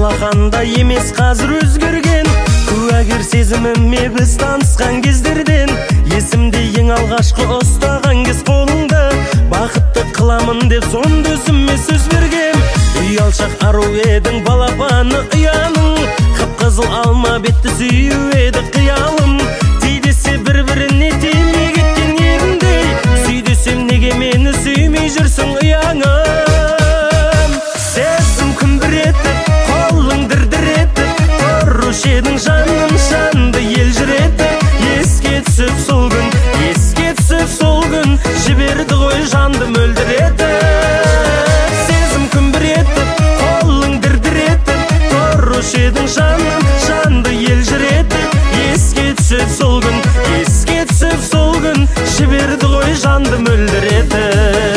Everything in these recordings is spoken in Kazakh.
алақанда емес қазір өзгерген. Куәгер сезіміме біз танысқан кездерден. Есімде ең алғашқы ұстаған кез қолыңды, бақытты қыламын деп сонда өзіме сөз берген. Ұялшақ ару едің, балапаны ұяның, қып-қызыл алма бетті сүю еді қиялым. Тей десе бір-біріне тимей кеткен еріндей, сүй десем неге мені сүймей жүрсің ұяңым. Сезім күмбіретіп, қолың дір-дір етіп, тұрушы едің жаным, жанды елжіретіп. Еске түсіп сол күн, еске түсіп сол күн, жіберді ғой жанды мөлдіретіп. Сезім күмбіретіп, қолың дір-дір етіп, тұрушы едің жаным, жанды елжіретіп. Еске түсіп сол күн, еске түсіп сол күн, жіберді ғой жанды мөлдіретіп.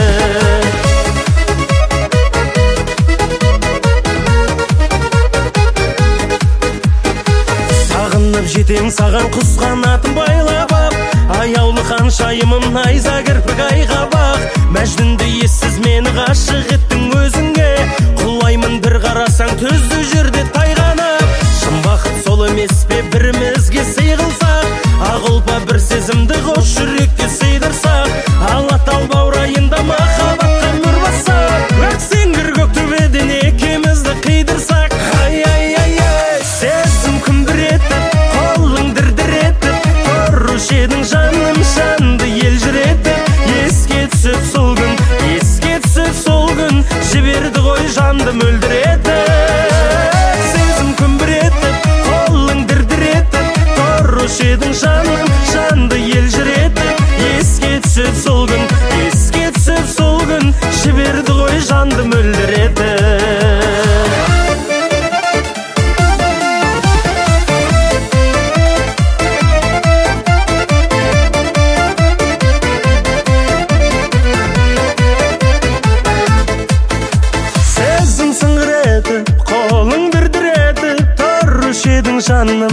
Сағынып жетем саған құс қанатын байлап ап, аяулы ханшайымым найза кірпік айға бақ. Мәжнүнді ессіз мені ғашық еттің өзіңе, құлаймын бір қарасаң түзді жерде тайғанап. Шын бақыт сол емес пе бірімізге сый қылсақ, ақ ұлпа бір сезімді қос жүрекке сыйдырсақ. Алатау баурайында махаббатқа мөр бассақ, өтсеңгір көк төбеден екеумізді қидырсақ. Ай-ай-ай-ай, сезім күмбіретіп, қолың дір-дір етіп, тұрушы едің жаным, жанды елжіретіп. Еске түсіп сол күн, еске түсіп сол күн, жіберді ғой жанды мөлдіретіп. Сезім күмбіретіп, қолың дір-дір етіп, тұрушы едің жаным, жанды елжіретіп. Еске түсіп сол күн, еске түсіп сол күн, жіберді ғой жанды мөлдіретіп. Сезім сыңғыр етіп, қолың дір-дір етіп, тұрушы едің жаным,